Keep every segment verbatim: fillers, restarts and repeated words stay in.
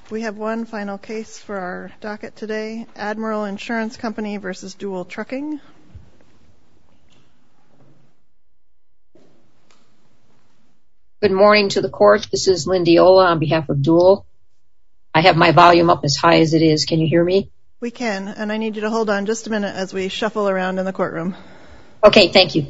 We have one final case for our docket today, Admiral Insurance Company versus Dual Trucking. Good morning to the court. This is Lindy Ola on behalf of Dual. I have my volume up as high as it is. Can you hear me? We can, and I need you to hold on just a minute as we shuffle around in the courtroom. Okay, thank you.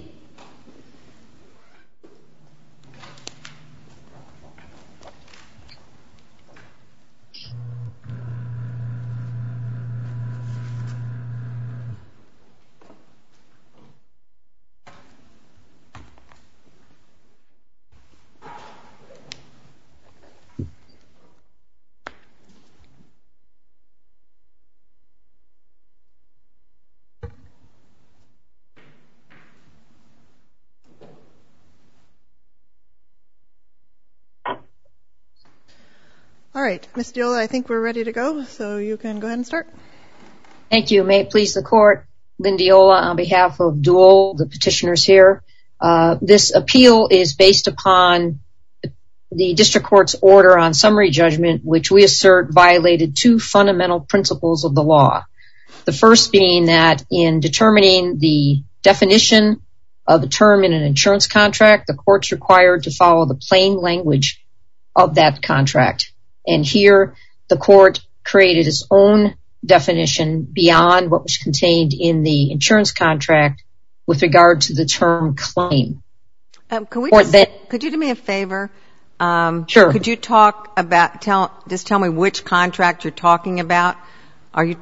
All right, Miz Diola, I think we're ready to go, so you can go ahead and start. Thank you. May it please the court, Lindy Ola on behalf of Dual, the petitioners here. Uh, this appeal is based upon the district court's order on summary judgment, which we assert violated two fundamental principles of the law. The first being that in determining the definition of a term in an insurance contract, the court's required to follow the plain language of that contract. And here, the court created its own definition beyond what was contained in the insurance contract with regard to the term claim. Um, can we just, then, could you do me a favor? Um, sure. Could you talk about, tell, just tell me which contract you're talking about? Are you,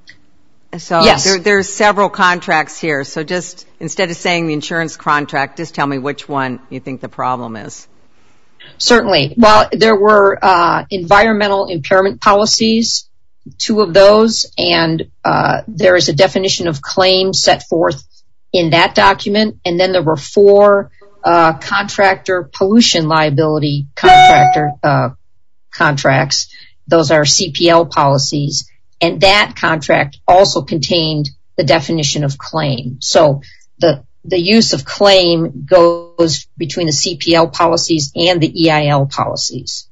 so yes. there, there's several contracts here, so just, instead of saying the insurance contract, just tell me which one you think the problem is. Certainly. Well, there were uh, environmental impairment policies, two of those, and uh, there is a definition of claim set forth in that document. And then there were four uh, contractor pollution liability contractor uh, contracts. Those are C P L policies. And that contract also contained the definition of claim. So the The use of claim goes between the C P L policies and the E I L policies.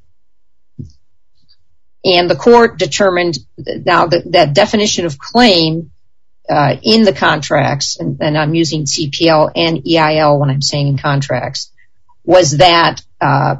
And the court determined now that that definition of claim uh, in the contracts, and, and I'm using C P L and E I L when I'm saying in contracts, was that uh,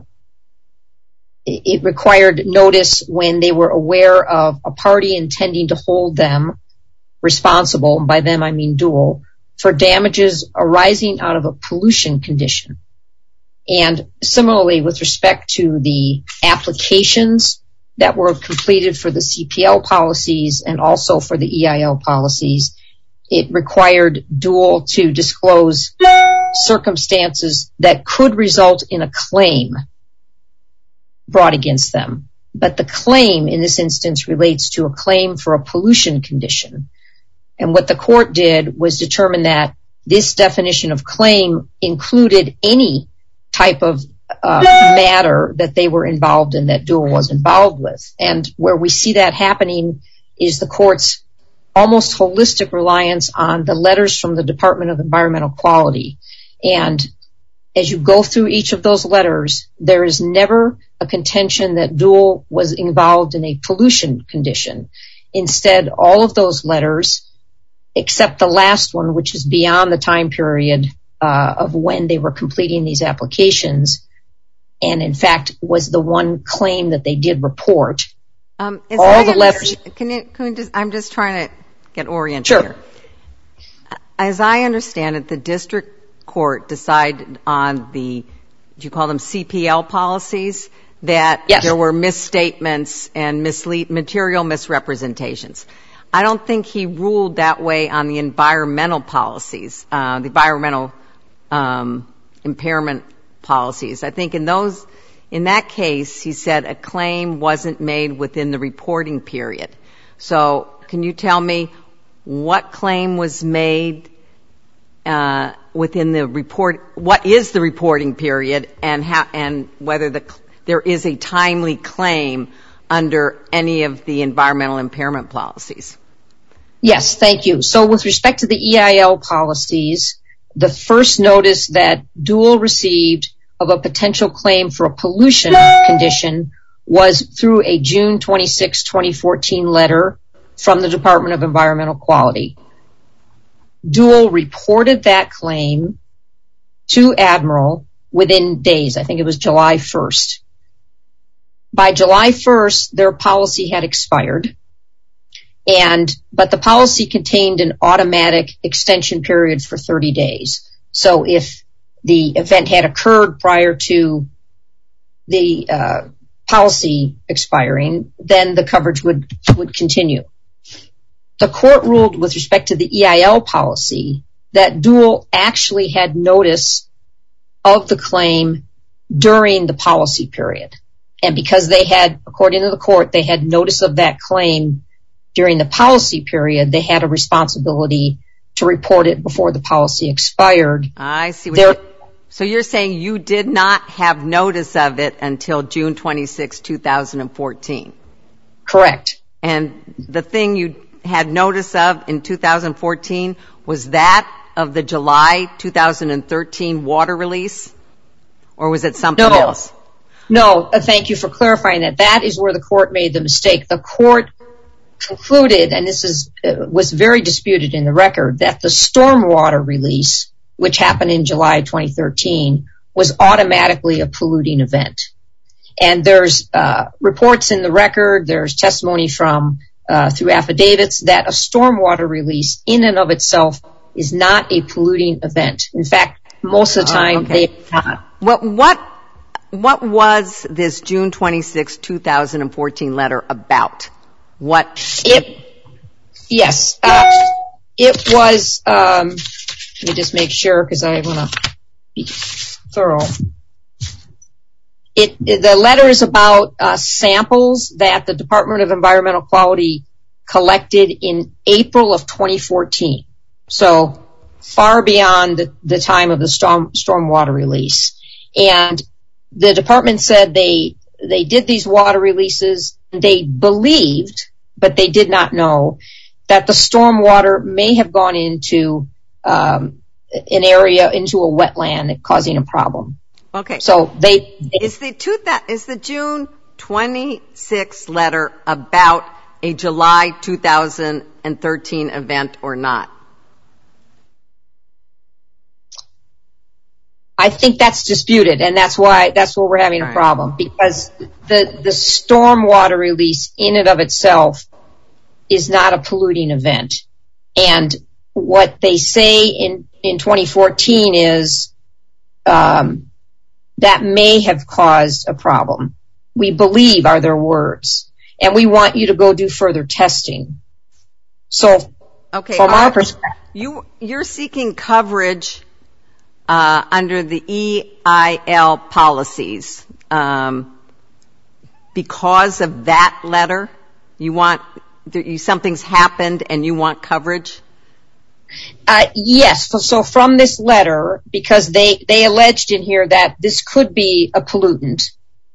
it required notice when they were aware of a party intending to hold them responsible, and by them I mean Dual, for damages arising out of a pollution condition. And similarly, with respect to the applications that were completed for the C P L policies and also for the E I L policies, it required Dual to disclose circumstances that could result in a claim brought against them. But the claim in this instance relates to a claim for a pollution condition. And what the court did was determine that this definition of claim included any type of uh, matter that they were involved in, that Dual was involved with. And where we see that happening is the court's almost holistic reliance on the letters from the Department of Environmental Quality. And as you go through each of those letters, there is never a contention that Dual was involved in a pollution condition. Instead, all of those letters, except the last one, which is beyond the time period uh, of when they were completing these applications, and in fact was the one claim that they did report. Um, all the letters. Can you, can you just, I'm just trying to get oriented sure. here. As I understand it, the district court decided on the, do you call them C P L policies, that yes. there were misstatements and mislead, material misrepresentations. I don't think he ruled that way on the environmental policies, uh, the environmental um, impairment policies. I think in those, in that case, he said a claim wasn't made within the reporting period. So can you tell me what claim was made uh, within the report? What is the reporting period, and how, and whether the there is a timely claim under any of the environmental impairment policies? Yes, thank you. So with respect to the E I L policies, the first notice that Dual received of a potential claim for a pollution condition was through a June twenty-sixth, twenty fourteen letter from the Department of Environmental Quality. Dual reported that claim to Admiral within days. I think it was July first. By July first, their policy had expired, and but the policy contained an automatic extension period for thirty days. So if the event had occurred prior to the uh, policy expiring, then the coverage would, would continue. The court ruled with respect to the E I L policy that Dual actually had notice of the claim during the policy period. And because they had, according to the court, they had notice of that claim during the policy period, they had a responsibility to report it before the policy expired. I see what you're, so you're saying you did not have notice of it until June twenty-sixth, two thousand fourteen. Correct. And the thing you had notice of in two thousand fourteen was that of the July two thousand thirteen water release? Or was it something no. else? No, uh, thank you for clarifying that. That is where the court made the mistake. The court concluded, and this is uh, was very disputed in the record, that the stormwater release, which happened in July twenty thirteen, was automatically a polluting event. And there's uh, reports in the record, there's testimony from uh, through affidavits that a stormwater release in and of itself is not a polluting event. In fact, most of the time, oh, okay. they are not. What, what, what was this June twenty-sixth, two thousand fourteen letter about? What? It, yes, uh, it was, um, let me just make sure because I want to be thorough. It, the letter is about uh, samples that the Department of Environmental Quality collected in April of twenty fourteen. So far beyond the, the time of the storm stormwater release. And the department said they they did these water releases. They believed, but they did not know, that the stormwater may have gone into um, an area, into a wetland, causing a problem. Okay. So they, they is the two that is the June twenty-sixth letter about a July two thousand thirteen event or not? I think that's disputed, and that's why that's where we're having a problem, because the the stormwater release in and of itself is not a polluting event. And what they say in in twenty fourteen is um, that may have caused a problem. We believe are their words, and we want you to go do further testing. So, okay, from our perspective, you you're seeking coverage Uh, under the E I L policies, um, because of that letter, you want you, something's happened and you want coverage? Uh, yes. So, so from this letter, because they, they alleged in here that this could be a pollutant.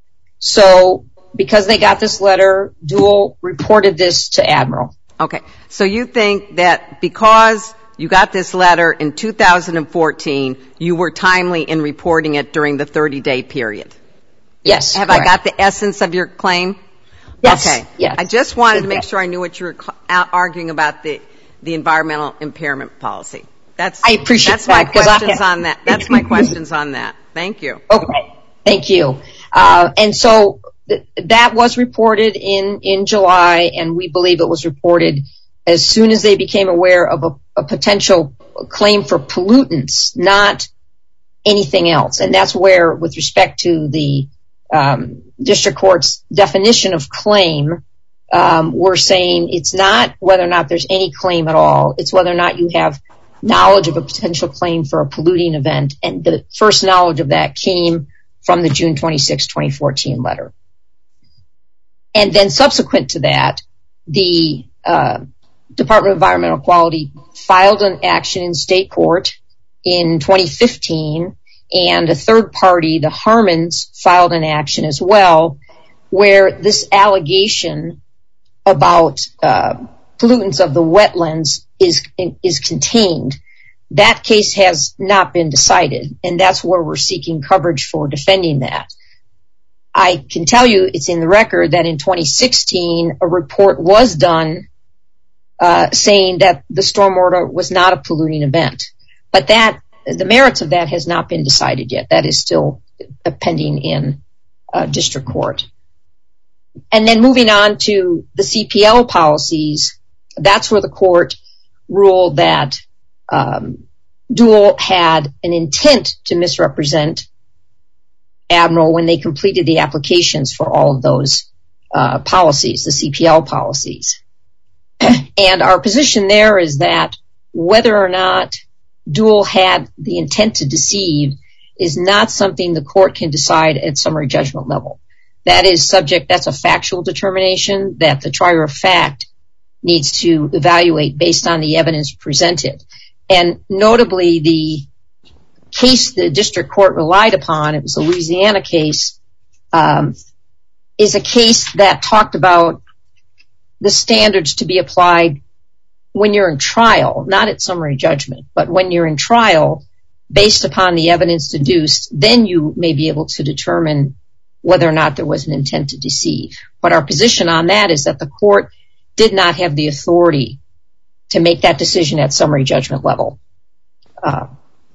So because they got this letter, Dual reported this to Admiral. Okay. So you think that because you got this letter in two thousand fourteen, you were timely in reporting it during the thirty-day period? Yes. Have correct. I got the essence of your claim? Yes. Okay. Yes. I just wanted to make sure I knew what you were arguing about the, the environmental impairment policy. That's, I appreciate that's that. my questions I, on that. That's my questions on that. Thank you. Okay. Thank you. Uh, and so th- that was reported in, in July, and we believe it was reported as soon as they became aware of a, a potential claim for pollutants, not anything else. And that's where, with respect to the um, district court's definition of claim, um, we're saying it's not whether or not there's any claim at all. It's whether or not you have knowledge of a potential claim for a polluting event. And the first knowledge of that came from the June twenty-sixth, twenty fourteen letter. And then subsequent to that, the uh, Department of Environmental Quality filed an action in state court in twenty fifteen, and a third party, the Harmons, filed an action as well, where this allegation about uh, pollutants of the wetlands is is contained. That case has not been decided, and that's where we're seeking coverage for defending that. I can tell you it's in the record that in twenty sixteen, a report was done uh, saying that the stormwater was not a polluting event. But that the merits of that has not been decided yet. That is still pending in uh, district court. And then moving on to the C P L policies, that's where the court ruled that um, Dual had an intent to misrepresent Admiral when they completed the applications for all of those uh, policies, the C P L policies. And our position there is that whether or not Dual had the intent to deceive is not something the court can decide at summary judgment level. That is subject, that's a factual determination that the trier of fact needs to evaluate based on the evidence presented. And notably, the case the district court relied upon, it was a Louisiana case, um, is a case that talked about the standards to be applied when you're in trial, not at summary judgment, but when you're in trial, based upon the evidence deduced, then you may be able to determine whether or not there was an intent to deceive. But our position on that is that the court did not have the authority to make that decision at summary judgment level. Uh,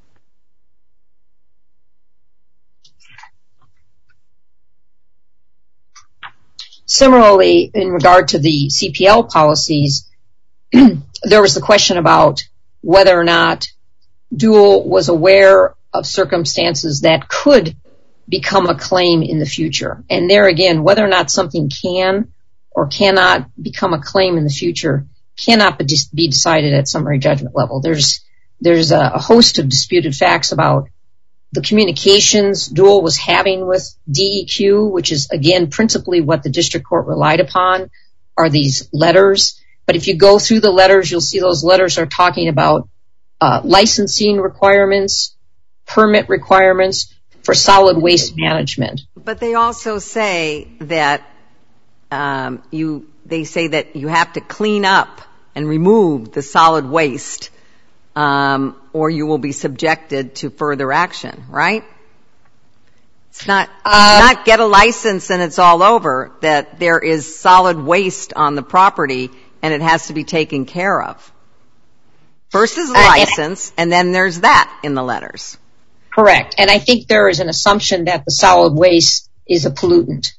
similarly, in regard to the C P L policies, there was the question about whether or not Dual was aware of circumstances that could become a claim in the future. And there again, whether or not something can or cannot become a claim in the future cannot be decided at summary judgment level. There's there's a host of disputed facts about the communications Dual was having with D E Q, which is again principally what the district court relied upon, are these letters. But if you go through the letters, you'll see those letters are talking about uh, licensing requirements, permit requirements for solid waste management. But they also say that um, you they say that you have to clean up and remove the solid waste, um, or you will be subjected to further action, right? It's not uh, not get a license and it's all over, that there is solid waste on the property and it has to be taken care of. First is a license, uh, and, and then there's that in the letters. Correct. And I think there is an assumption that the solid waste is a pollutant.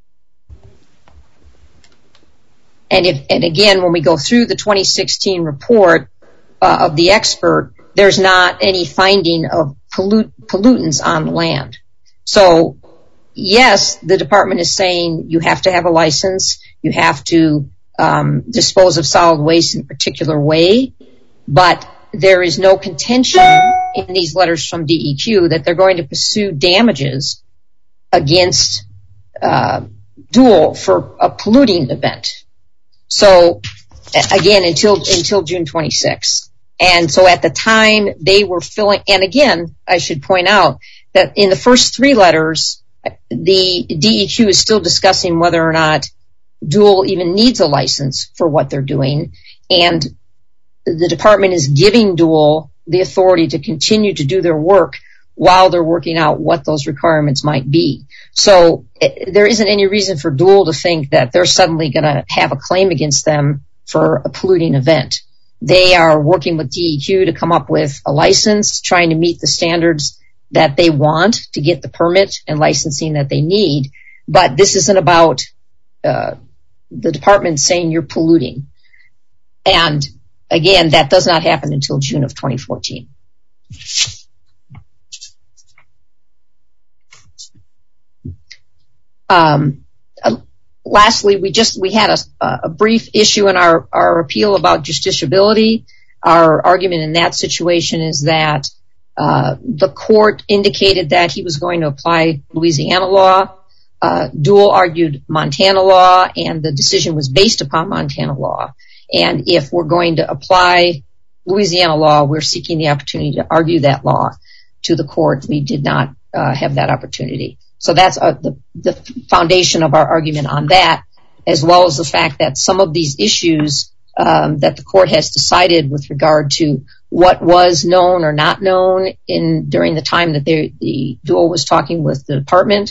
And if, and again, when we go through the twenty sixteen report uh, of the expert, there's not any finding of pollut- pollutants on land. So, yes, the department is saying you have to have a license, you have to um, dispose of solid waste in a particular way, but there is no contention in these letters from D E Q that they're going to pursue damages against uh, Dual for a polluting event. So, again, until until June twenty-sixth. And so at the time they were filling, and again, I should point out that in the first three letters, the D E Q is still discussing whether or not Dual even needs a license for what they're doing. And the department is giving Dual the authority to continue to do their work while they're working out what those requirements might be. So there isn't any reason for Dual to think that they're suddenly going to have a claim against them for a polluting event. They are working with D E Q to come up with a license, trying to meet the standards that they want to get the permit and licensing that they need. But this isn't about uh, the department saying you're polluting. And again, that does not happen until June of twenty fourteen. Um, uh, lastly, we just we had a, a brief issue in our, our appeal about justiciability. Our argument in that situation is that uh, the court indicated that he was going to apply Louisiana law. Uh, Dual argued Montana law, and the decision was based upon Montana law. And if we're going to apply Louisiana law, we're seeking the opportunity to argue that law to the court. We did not uh, have that opportunity. So that's uh, the, the foundation of our argument on that, as well as the fact that some of these issues um, that the court has decided with regard to what was known or not known in during the time that they, the Dual was talking with the department,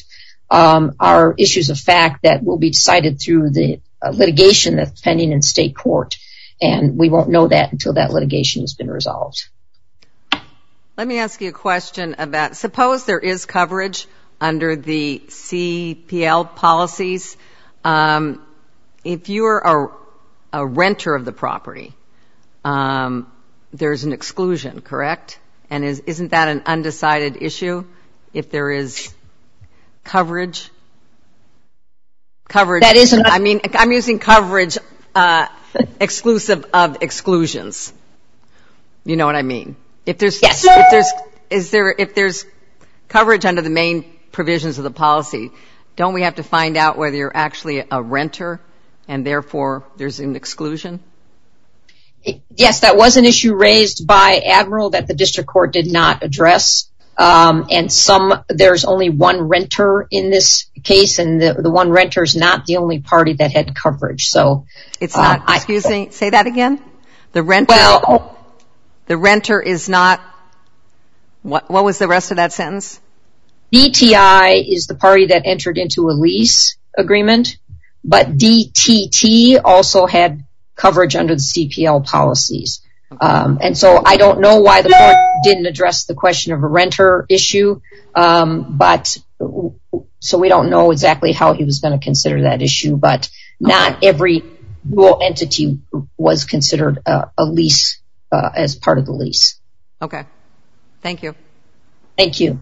um, are issues of fact that will be decided through the uh, litigation that's pending in state court. And we won't know that until that litigation has been resolved. Let me ask you a question about, suppose there is coverage under the C P L policies. Um, if you're a, a renter of the property, um, there's an exclusion, correct? And is, isn't that an undecided issue if there is coverage? Coverage. That is an. I mean, I'm using coverage uh, exclusive of exclusions. You know what I mean? If there's, yes. if there's, is there, if there's coverage under the main provisions of the policy, don't we have to find out whether you're actually a renter and therefore there's an exclusion? Yes, that was an issue raised by Admiral that the district court did not address. Um, and some, there's only one renter in this case, and the, the one renter is not the only party that had coverage. So it's not. Uh, excuse I, me. Say that again. The renter. Well. The renter is not, what, what was the rest of that sentence? D T I is the party that entered into a lease agreement, but D T T also had coverage under the C P L policies. Um, and so I don't know why the court didn't address the question of a renter issue, um, but so we don't know exactly how he was going to consider that issue, but not okay. every dual entity was considered a, a lease Uh, as part of the lease. Okay. Thank you. Thank you.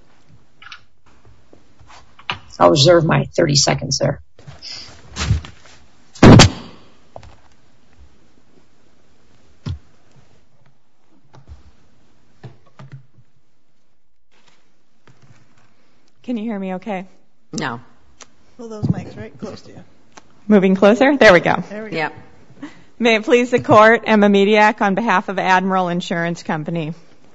I'll reserve my thirty seconds there. Can you hear me okay? No. Pull those mics right close to you. Moving closer? There we go. There we go. Yep. May it please the Court, Emma Mediak on behalf of Admiral Insurance Company.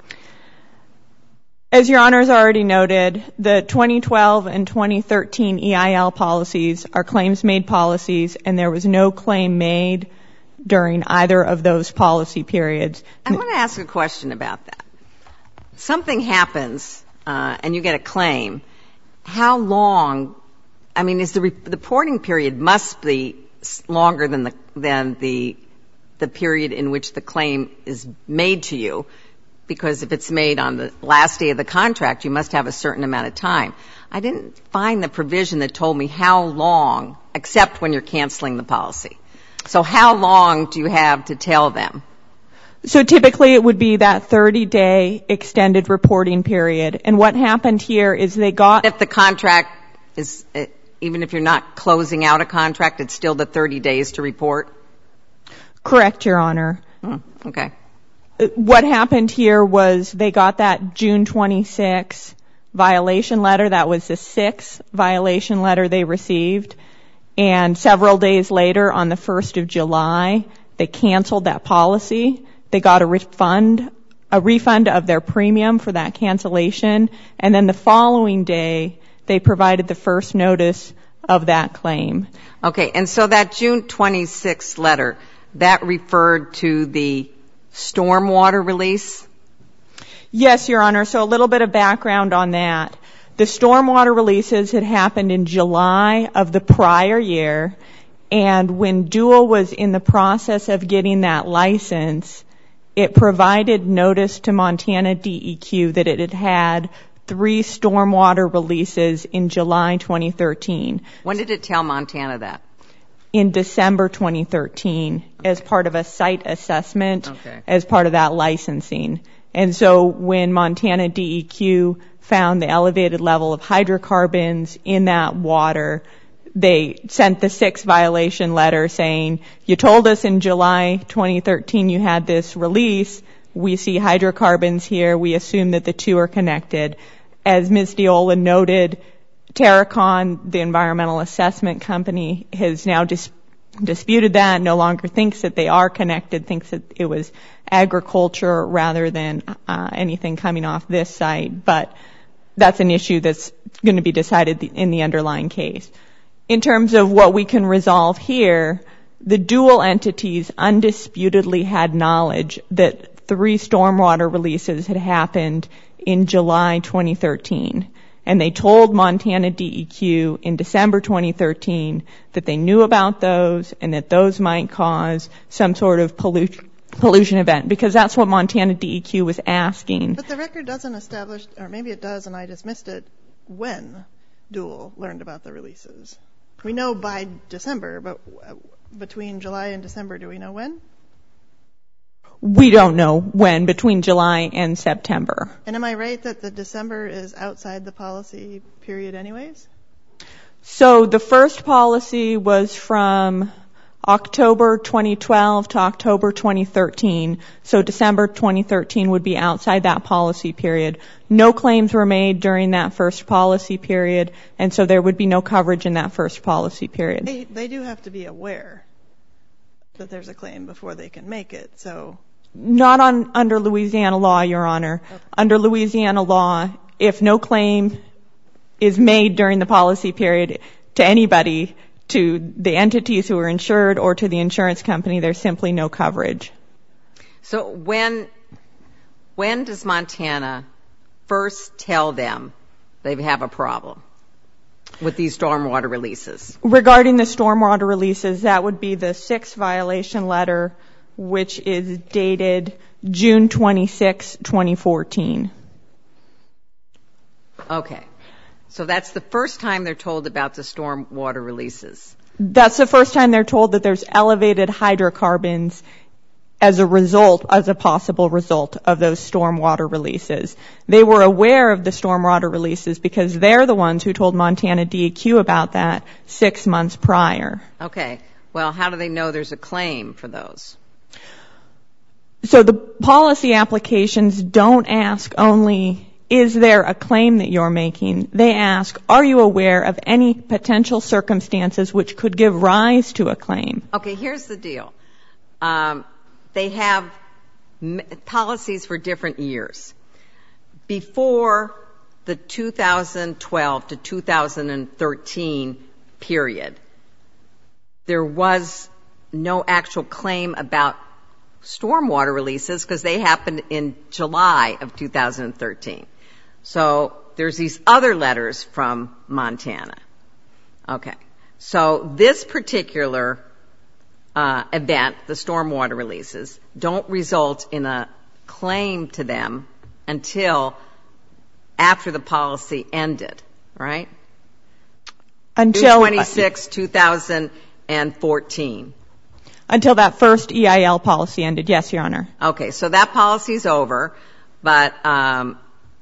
As Your Honors already noted, the twenty twelve and twenty thirteen E I L policies are claims-made policies, and there was no claim made during either of those policy periods. I want to ask a question about that. Something happens, uh, and you get a claim. How long, I mean, is the re- the reporting period must be longer than the than the the period in which the claim is made to you, because if it's made on the last day of the contract, you must have a certain amount of time. I didn't find the provision that told me how long, except when you're canceling the policy. So how long do you have to tell them? So typically it would be that thirty-day extended reporting period. And what happened here is they got... If the contract is... It, Even if you're not closing out a contract, it's still the thirty days to report? Correct, Your Honor. Hmm, okay. What happened here was they got that June twenty-sixth violation letter. That was the sixth violation letter they received. And several days later, on the first of July, they canceled that policy. They got a refund, a refund of their premium for that cancellation. And then the following day, they provided the first notice of that claim. Okay, and so that June twenty-sixth letter, that referred to the stormwater release? Yes, Your Honor. So a little bit of background on that. The stormwater releases had happened in July of the prior year, and when Dual was in the process of getting that license, it provided notice to Montana D E Q that it had had three stormwater releases in July twenty thirteen. When did it tell Montana that? In December twenty thirteen, okay, as part of a site assessment, okay, as part of that licensing. And so when Montana D E Q found the elevated level of hydrocarbons in that water, they sent the sixth violation letter saying, you told us in July twenty thirteen you had this release. We see hydrocarbons here. We assume that the two are connected. As Miz Diola noted, Terracon, the environmental assessment company, has now dis- disputed that, no longer thinks that they are connected, thinks that it was agriculture rather than uh, anything coming off this site. But that's an issue that's going to be decided in the underlying case. In terms of what we can resolve here, the Dual entities undisputedly had knowledge that three stormwater releases had happened in July twenty thirteen. And they told Montana D E Q in December twenty thirteen that they knew about those and that those might cause some sort of pollution pollution event, because that's what Montana D E Q was asking. But the record doesn't establish, or maybe it does and I just missed it, when Dual learned about the releases. We know by December, but between July and December, do we know when? We don't know when, between July and September. And am I right that the December is outside the policy period anyways? So the first policy was from October twenty twelve to October twenty thirteen. So December twenty thirteen would be outside that policy period. No claims were made during that first policy period, and so there would be no coverage in that first policy period. They, they do have to be aware that there's a claim before they can make it, so... Not on under Louisiana law, Your Honor. Okay. Under Louisiana law, if no claim is made during the policy period to anybody, to the entities who are insured or to the insurance company, there's simply no coverage. So when when does Montana first tell them they have a problem with these stormwater releases? Regarding the stormwater releases, that would be the sixth violation letter, which is dated June twenty-sixth, twenty fourteen. Okay. So that's the first time they're told about the stormwater releases. That's the first time they're told that there's elevated hydrocarbons as a result, as a possible result of those stormwater releases. They were aware of the stormwater releases because they're the ones who told Montana D E Q about that six months prior. Okay. Well, how do they know there's a claim for those? So the policy applications don't ask only, is there a claim that you're making? They ask, are you aware of any potential circumstances which could give rise to a claim? Okay, here's the deal. Um, they have m- policies for different years. Before the two thousand twelve to two thousand thirteen period, there was no actual claim about stormwater releases because they happened in July of two thousand thirteen. So there's these other letters from Montana. Okay. So this particular uh, event, the stormwater releases, don't result in a claim to them until after the policy ended, right? Until June twenty-sixth, two thousand fourteen. Until that first E I L policy ended, yes, Your Honor. Okay, so that policy's over, but um,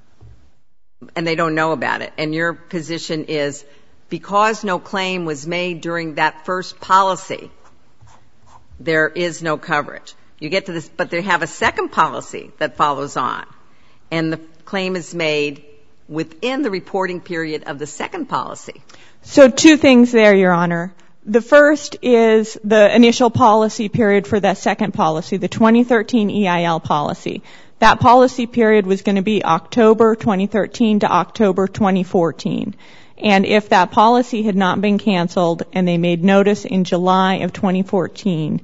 and they don't know about it. And your position is because no claim was made during that first policy, there is no coverage. You get to this, but they have a second policy that follows on, and the claim is made within the reporting period of the second policy. So two things there, Your Honor. The first is the initial policy period for that second policy, the twenty thirteen E I L policy. That policy period was going to be October twenty thirteen to October twenty fourteen. And if that policy had not been canceled and they made notice in July of twenty fourteen,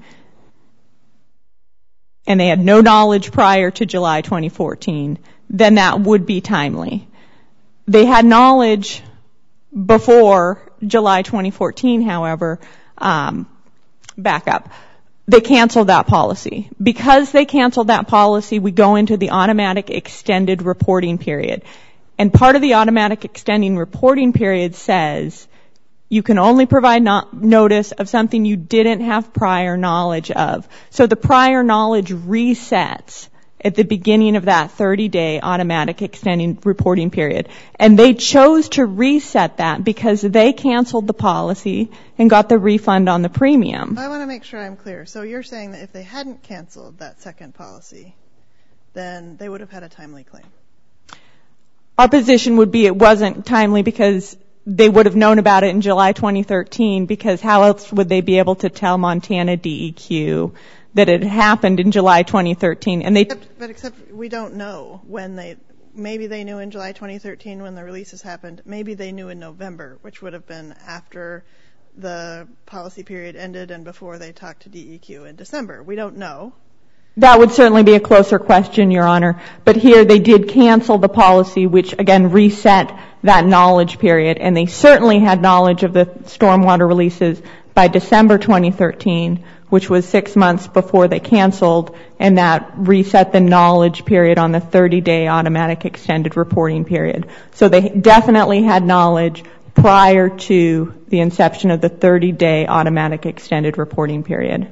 and they had no knowledge prior to July twenty fourteen, then that would be timely. They had knowledge before July twenty fourteen, however, um, back up. They canceled that policy. Because they canceled that policy, we go into the automatic extended reporting period. And part of the automatic extending reporting period says you can only provide no- notice of something you didn't have prior knowledge of. So the prior knowledge resets at the beginning of that thirty-day automatic extending reporting period. And they chose to reset that because they canceled the policy and got the refund on the premium. I want to make sure I'm clear. So you're saying that if they hadn't canceled that second policy, then they would have had a timely claim? Our position would be it wasn't timely because they would have known about it in July twenty thirteen, because how else would they be able to tell Montana D E Q that it happened in July twenty thirteen? And they, except, but except we don't know when they, maybe they knew in July twenty thirteen when the releases happened. Maybe they knew in November, which would have been after the policy period ended and before they talked to D E Q in December. We don't know. That would certainly be a closer question, Your Honor. But here they did cancel the policy, which again reset that knowledge period, and they certainly had knowledge of the stormwater releases by December twenty thirteen, which was six months before they canceled, and that reset the knowledge period on the thirty-day automatic extended reporting period. So they definitely had knowledge prior to the inception of the thirty-day automatic extended reporting period.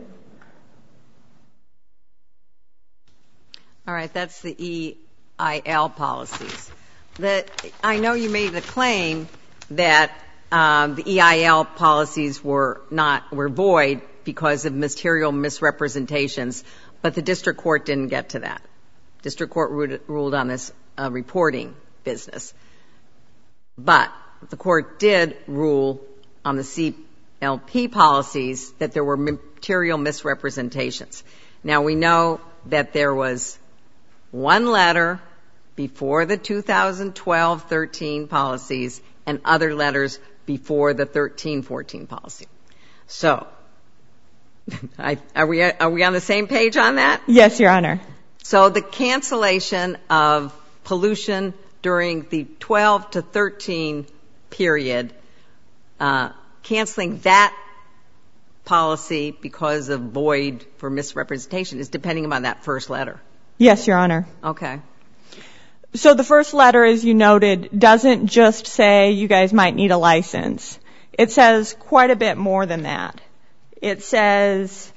All right, that's the E I L policies. The, I know you made the claim that um, the E I L policies were not were void because of material misrepresentations, but the district court didn't get to that. District court ruled, ruled on this uh, reporting business. But the court did rule on the C L P policies that there were material misrepresentations. Now, we know that there was one letter before the two thousand twelve thirteen policies and other letters before the thirteen fourteen policy. So, I, are we are we on the same page on that? Yes, Your Honor. So the cancellation of pollution during the twelve to thirteen period, uh, canceling that policy because of void for misrepresentation is depending upon that first letter. Yes, Your Honor. Okay. So the first letter, as you noted, doesn't just say you guys might need a license. It says quite a bit more than that. It says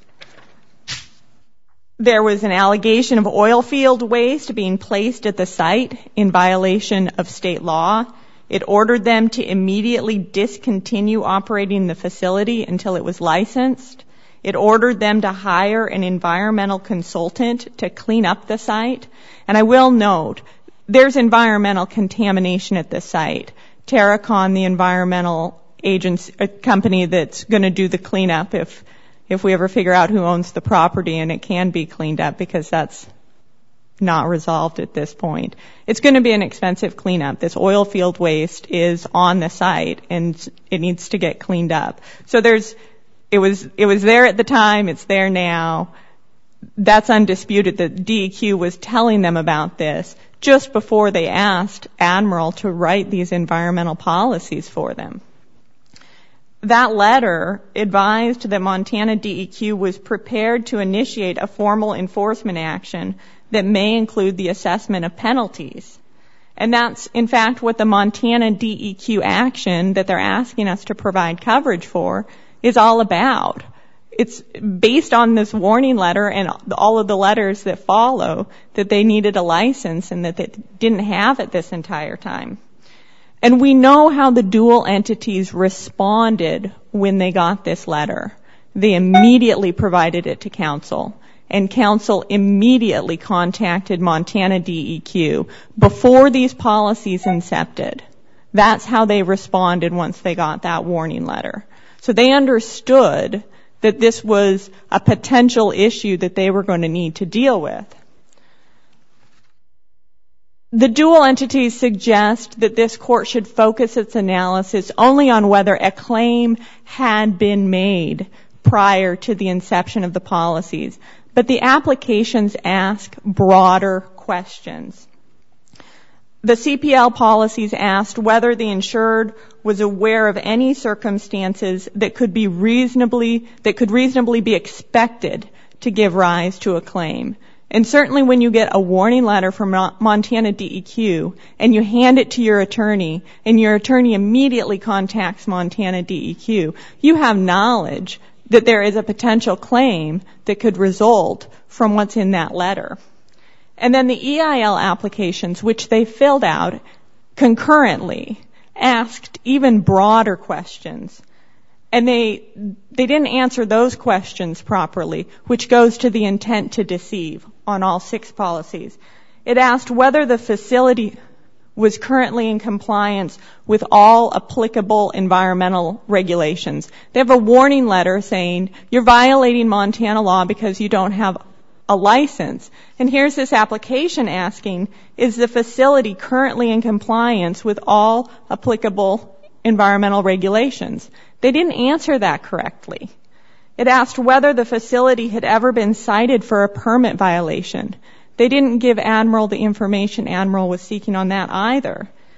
there was an allegation of oil field waste being placed at the site in violation of state law. It ordered them to immediately discontinue operating the facility until it was licensed. It ordered them to hire an environmental consultant to clean up the site. And I will note, there's environmental contamination at the site. Terracon, the environmental agency, a company that's going to do the cleanup if if we ever figure out who owns the property and it can be cleaned up, because that's not resolved at this point. It's going to be an expensive cleanup. This oil field waste is on the site and it needs to get cleaned up. So there's It was it was there at the time. It's there now. That's undisputed that D E Q was telling them about this just before they asked Admiral to write these environmental policies for them. That letter advised that Montana D E Q was prepared to initiate a formal enforcement action that may include the assessment of penalties. And that's, in fact, what the Montana D E Q action that they're asking us to provide coverage for is all about. It's based on this warning letter and all of the letters that follow that they needed a license and that they didn't have it this entire time. And we know how the dual entities responded when they got this letter. They immediately provided it to council, and council immediately contacted Montana D E Q before these policies incepted. That's how they responded once they got that warning letter. So they understood that this was a potential issue that they were going to need to deal with. The dual entities suggest that this court should focus its analysis only on whether a claim had been made prior to the inception of the policies. But the applications ask broader questions. The C P L policies asked whether the insured was aware of any circumstances that could be reasonably, that could reasonably be expected to give rise to a claim. And certainly when you get a warning letter from Montana D E Q and you hand it to your attorney and your attorney immediately contacts Montana D E Q, you have knowledge that there is a potential claim that could result from what's in that letter. And then the E I L applications, which they filled out concurrently, asked even broader questions. And they they didn't answer those questions properly, which goes to the intent to deceive on all six policies. It asked whether the facility was currently in compliance with all applicable environmental regulations. They have a warning letter saying you're violating Montana law because you don't have a license. And here's this application asking, is the facility currently in compliance with all applicable environmental regulations? They didn't answer that correctly. It asked whether the facility had ever been cited for a permit violation. They didn't give Admiral the information Admiral was seeking on that either.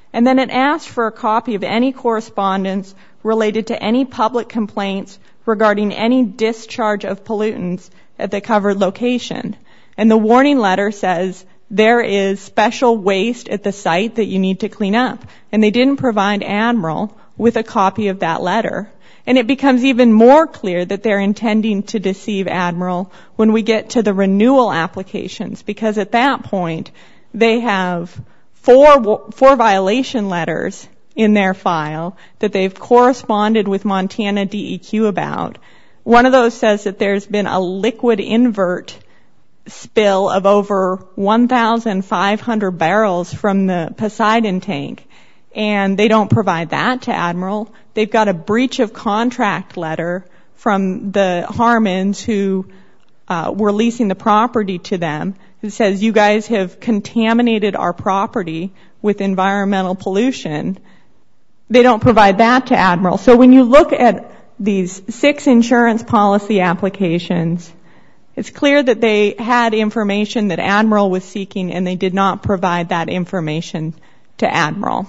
And then it asked for a copy of any correspondence related to any public complaints regarding any discharge of pollutants at the covered location. And the warning letter says there is special waste at the site that you need to clean up. And they didn't provide Admiral with a copy of that letter. And it becomes even more clear that they're intending to deceive Admiral when we get to the renewal applications, because at that point they have four, four violation letters in their file that they've corresponded with Montana D E Q about. One of those says that there's been a liquid invert spill of over one thousand five hundred barrels from the Poseidon tank, and they don't provide that to Admiral. They've got a breach of contract letter from the Harmons who uh, were leasing the property to them. It says, you guys have contaminated our property with environmental pollution. They don't provide that to Admiral. So when you look at these six insurance policy applications, it's clear that they had information that Admiral was seeking, and they did not provide that information to Admiral.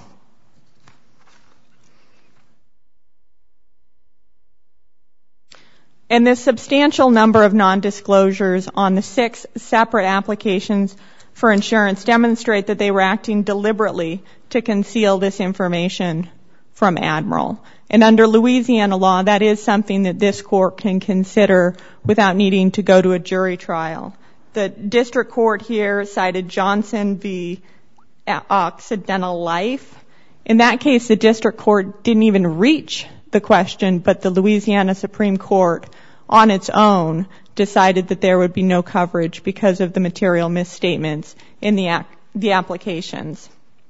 And this substantial number of non-disclosures on the six separate applications for insurance demonstrate that they were acting deliberately to conceal this information from Admiral. And under Louisiana law, that is something that this court can consider without needing to go to a jury trial. The district court here cited Johnson v. Occidental Life. In that case, the district court didn't even reach the question, but the Louisiana Supreme Court on its own decided that there would be no coverage because of the material misstatements in the, ac- the applications.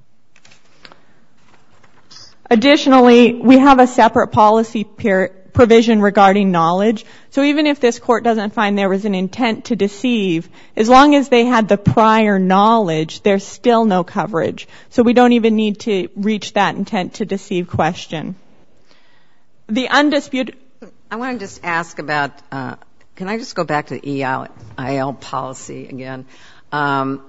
Additionally, we have a separate policy per- provision regarding knowledge. So even if this court doesn't find there was an intent to deceive, as long as they had the prior knowledge, there's still no coverage. So we don't even need to reach that intent to deceive question. The undisputed... I want to just ask about, uh, can I just go back to the E I L policy again? Um,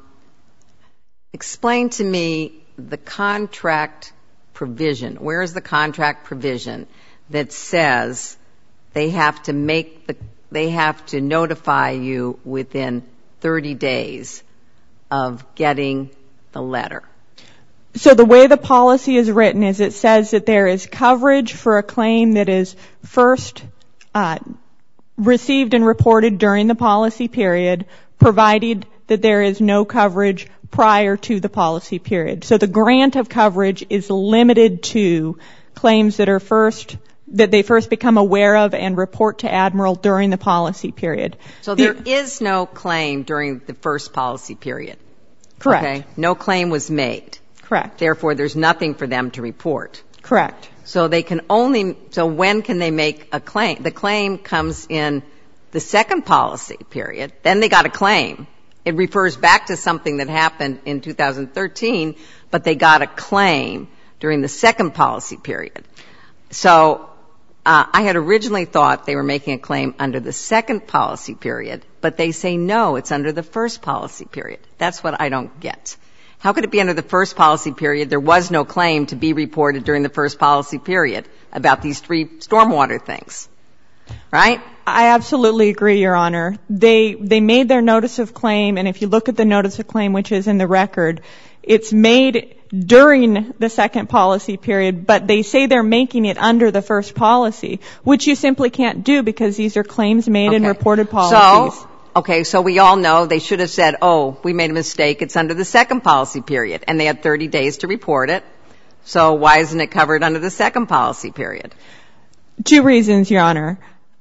explain to me the contract provision. Where is the contract provision that says they have to make the, they have to notify you within thirty days of getting the letter? So the way the policy is written is it says that there is coverage for a claim that is first uh, received and reported during the policy period, provided that there is no coverage prior to the policy period. So the grant of coverage is limited to claims that are first, that they first become aware of and report to Admiral during the policy period. So there the, is no claim during the first policy period? Correct. Okay. No claim was made? Correct. Therefore, there's nothing for them to report? Correct. So they can only, so when can they make a claim? The claim comes in the second policy period. Then they got a claim. It refers back to something that happened in two thousand thirteen, but they got a claim during the second policy period. So uh, I had originally thought they were making a claim under the second policy period, but they say no, it's under the first policy period. That's what I don't get. How could it be under the first policy period? There was no claim to be reported during the first policy period about these three stormwater things, right? I absolutely agree, Your Honor. They they made their notice of claim, and if you look at the notice of claim, which is in the record, it's made during the second policy period, but they say they're making it under the first policy, which you simply can't do because these are claims made okay. and reported policies. So, okay, so we all know they should have said, oh, we made a mistake, it's under the second policy period, and they had thirty days to report it. So why isn't it covered under the second policy period? Two reasons, Your Honor.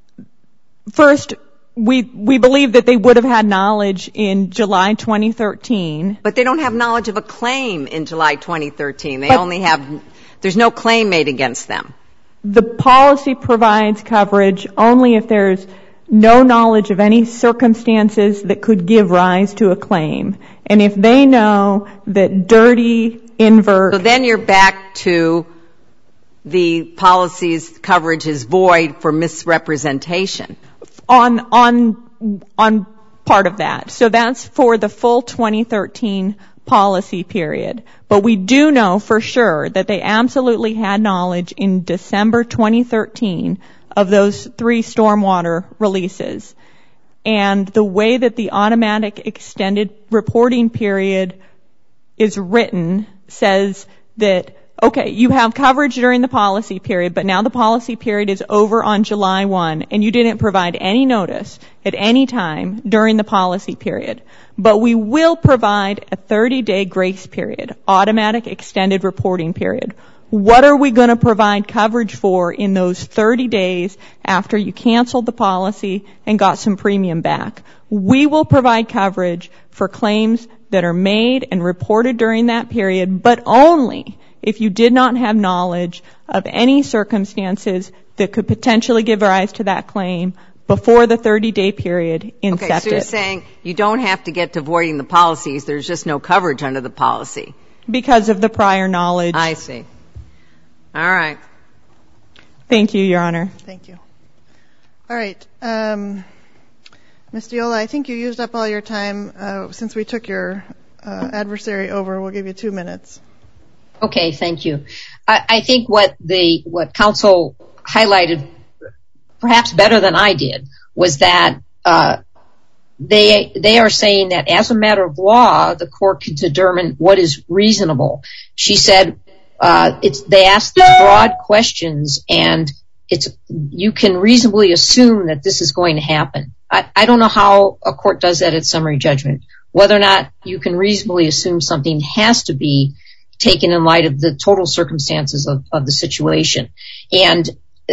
First, we we believe that they would have had knowledge in July twenty thirteen. But they don't have knowledge of a claim in July twenty thirteen. They but only have, there's no claim made against them. The policy provides coverage only if there's no knowledge of any circumstances that could give rise to a claim. And if they know that dirty invert... So then you're back to the policy's coverage is void for misrepresentation. On on on part of that. So that's for the full twenty thirteen policy period. But we do know for sure that they absolutely had knowledge in December twenty thirteen of those three stormwater releases. And the way that the automatic extended reporting period is written says that, okay, you have coverage during the policy period, but now the policy period is over on July first, and you didn't provide any notice at any time during the policy period. But we will provide a thirty-day grace period, automatic extended reporting period. What are we going to provide coverage for in those thirty days after you canceled the policy and got some premium back? We will provide coverage for claims that are made and reported during that period, but only if you did not have knowledge of any circumstances that could potentially give rise to that claim before the thirty-day period incepted. Okay, so you're saying you don't have to get to voiding the policies. There's just no coverage under the policy. Because of the prior knowledge. I see. All right. Thank you, Your Honor. Thank you. All right. Um, Miz Diola, I think you used up all your time. Uh, since we took your uh, adversary over, we'll give you two minutes. Okay, thank you. I, I think what the what counsel highlighted, perhaps better than I did, was that uh, they they are saying that as a matter of law, the court can determine what is reasonable. She said uh, it's they asked these broad questions, and it's you can reasonably assume that this is going to happen. I, I don't know how a court does that at summary judgment. Whether or not you can reasonably assume something has to be taken in light of the total circumstances of, of the situation. And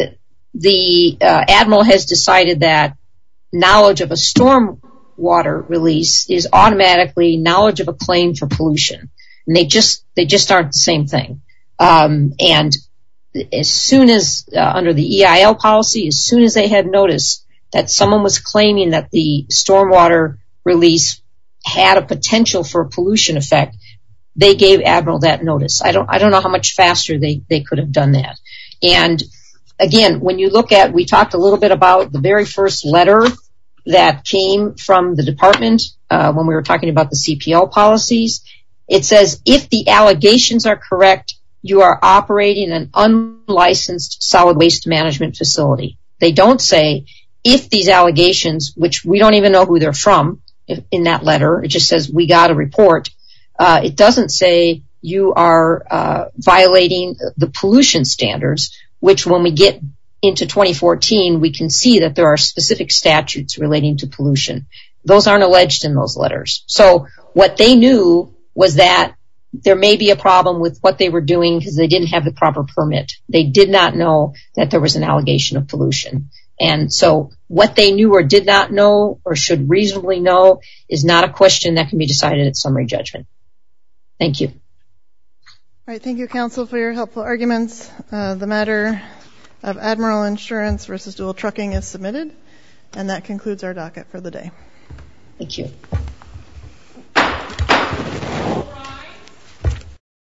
the uh, Admiral has decided that knowledge of a storm water release is automatically knowledge of a claim for pollution. And they just they just aren't the same thing. Um, and as soon as, uh, under the E I L policy, as soon as they had noticed that someone was claiming that the stormwater release had a potential for a pollution effect, they gave Admiral that notice. I don't I don't know how much faster they, they could have done that. And again, when you look at, we talked a little bit about the very first letter that came from the department uh, when we were talking about the C P L policies. It says, if the allegations are correct, you are operating an unlicensed solid waste management facility. They don't say, if these allegations, which we don't even know who they're from if, in that letter, it just says, we got a report. Uh, it doesn't say you are uh, violating the pollution standards, which when we get into twenty fourteen, we can see that there are specific statutes relating to pollution. Those aren't alleged in those letters. So what they knew was that there may be a problem with what they were doing because they didn't have the proper permit. They did not know that there was an allegation of pollution. And so what they knew or did not know or should reasonably know is not a question that can be decided at summary judgment. Thank you. All right. Thank you, counsel, for your helpful arguments. Uh, the matter of Admiral Insurance versus Dual Trucking is submitted, and that concludes our docket for the day. Thank you.